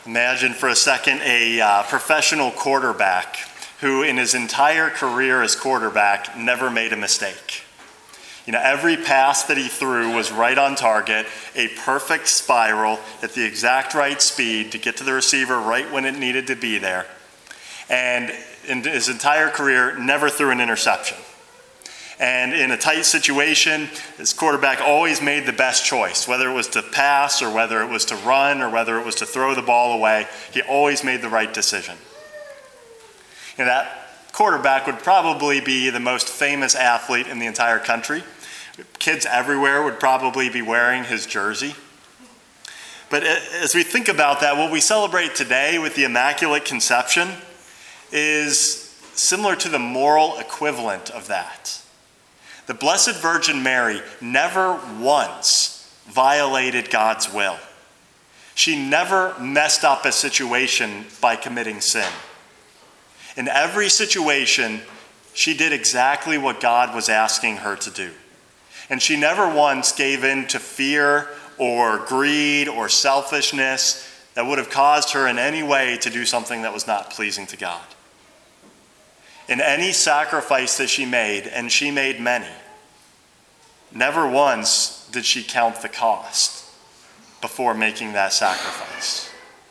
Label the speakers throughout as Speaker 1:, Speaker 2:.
Speaker 1: Imagine for a second a professional quarterback who in his entire career as quarterback never made a mistake. Every pass that he threw was right on target, a perfect spiral at the exact right speed to get to the receiver right when it needed to be there. And in his entire career, never threw an interception. And in a tight situation, this quarterback always made the best choice, whether it was to pass or whether it was to run or whether it was to throw the ball away. He always made the right decision. And that quarterback would probably be the most famous athlete in the entire country. Kids everywhere would probably be wearing his jersey. But as we think about that, what we celebrate today with the Immaculate Conception is similar to the moral equivalent of that. The Blessed Virgin Mary never once violated God's will. She never messed up a situation by committing sin. In every situation, she did exactly what God was asking her to do. And she never once gave in to fear or greed or selfishness that would have caused her in any way to do something that was not pleasing to God. In any sacrifice that she made, and she made many, never once did she count the cost before making that sacrifice.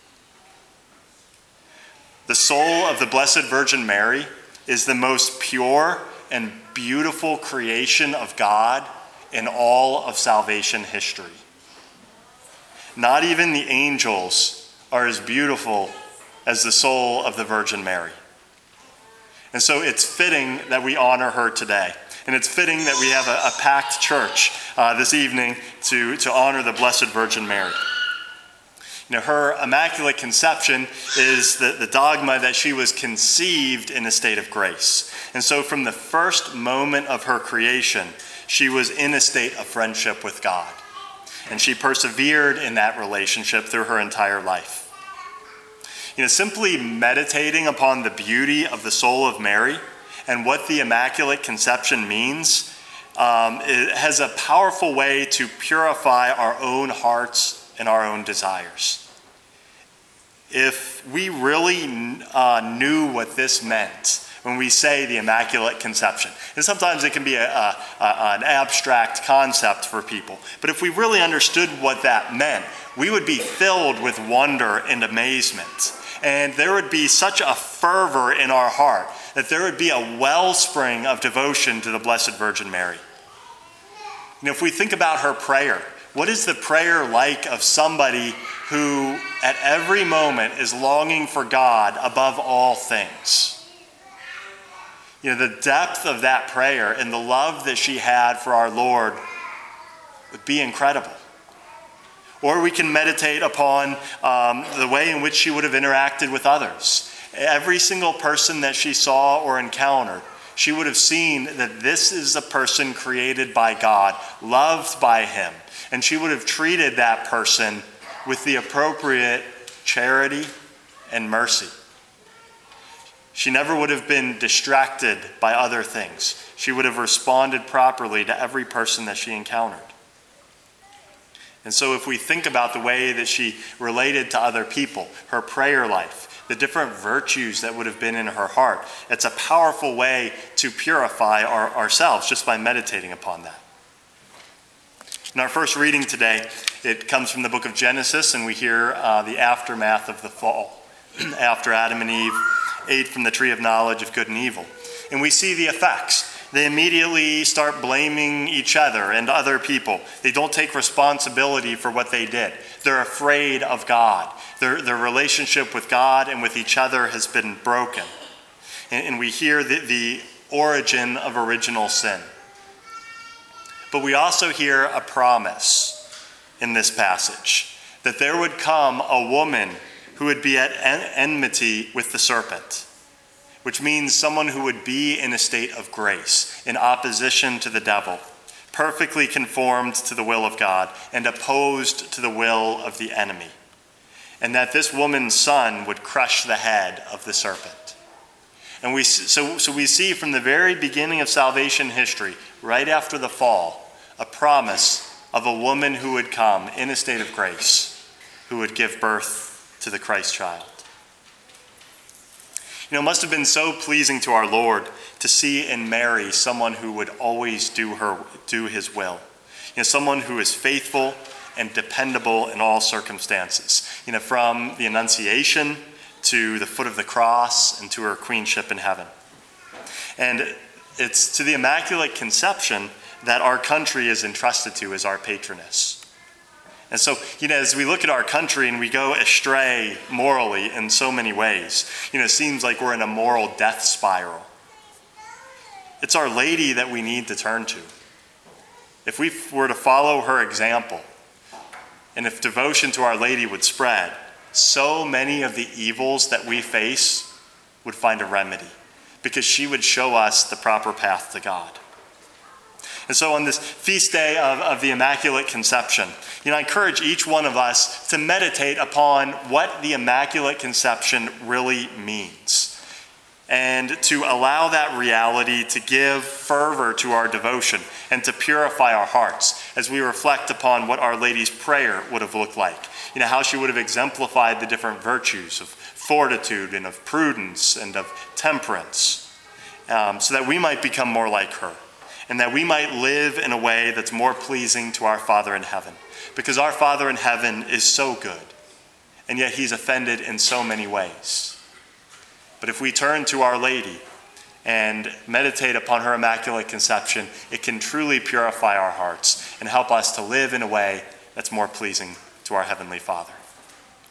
Speaker 1: The soul of the Blessed Virgin Mary is the most pure and beautiful creation of God in all of salvation history. Not even the angels are as beautiful as the soul of the Virgin Mary. And so it's fitting that we honor her today. And it's fitting that we have a packed church this evening to honor the Blessed Virgin Mary. Her Immaculate Conception is the dogma that she was conceived in a state of grace. And so from the first moment of her creation, she was in a state of friendship with God. And she persevered in that relationship through her entire life. Simply meditating upon the beauty of the soul of Mary and what the Immaculate Conception means, it has a powerful way to purify our own hearts and our own desires. If we really knew what this meant when we say the Immaculate Conception, and sometimes it can be an abstract concept for people, but if we really understood what that meant, we would be filled with wonder and amazement. And there would be such a fervor in our heart that there would be a wellspring of devotion to the Blessed Virgin Mary. If we think about her prayer, what is the prayer like of somebody who at every moment is longing for God above all things? The depth of that prayer and the love that she had for our Lord would be incredible. Or we can meditate upon the way in which she would have interacted with others. Every single person that she saw or encountered, she would have seen that this is a person created by God, loved by him. And she would have treated that person with the appropriate charity and mercy. She never would have been distracted by other things. She would have responded properly to every person that she encountered. And so if we think about the way that she related to other people, her prayer life, the different virtues that would have been in her heart, it's a powerful way to purify ourselves just by meditating upon that. In our first reading today, it comes from the book of Genesis, and we hear the aftermath of the fall, after Adam and Eve ate from the tree of knowledge of good and evil. And we see the effects. They immediately start blaming each other and other people. They don't take responsibility for what they did. They're afraid of God. Their relationship with God and with each other has been broken. And we hear the origin of original sin. But we also hear a promise in this passage that there would come a woman who would be at enmity with the serpent, which means someone who would be in a state of grace, in opposition to the devil, perfectly conformed to the will of God and opposed to the will of the enemy. And that this woman's son would crush the head of the serpent. And we see from the very beginning of salvation history, right after the fall, a promise of a woman who would come in a state of grace, who would give birth to the Christ child. It must have been so pleasing to our Lord to see in Mary someone who would always do his will. Someone who is faithful and dependable in all circumstances. From the Annunciation to the foot of the cross and to her queenship in heaven. And it's to the Immaculate Conception that our country is entrusted to as our patroness. And so, as we look at our country and we go astray morally in so many ways, it seems like we're in a moral death spiral. It's Our Lady that we need to turn to. If we were to follow her example, and if devotion to Our Lady would spread, so many of the evils that we face would find a remedy, because she would show us the proper path to God. And so on this feast day of the Immaculate Conception, I encourage each one of us to meditate upon what the Immaculate Conception really means, and to allow that reality to give fervor to our devotion and to purify our hearts as we reflect upon what Our Lady's prayer would have looked like, how she would have exemplified the different virtues of fortitude and of prudence and of temperance, so that we might become more like her. And that we might live in a way that's more pleasing to our Father in heaven. Because our Father in heaven is so good, and yet he's offended in so many ways. But if we turn to Our Lady and meditate upon her Immaculate Conception, it can truly purify our hearts and help us to live in a way that's more pleasing to our Heavenly Father.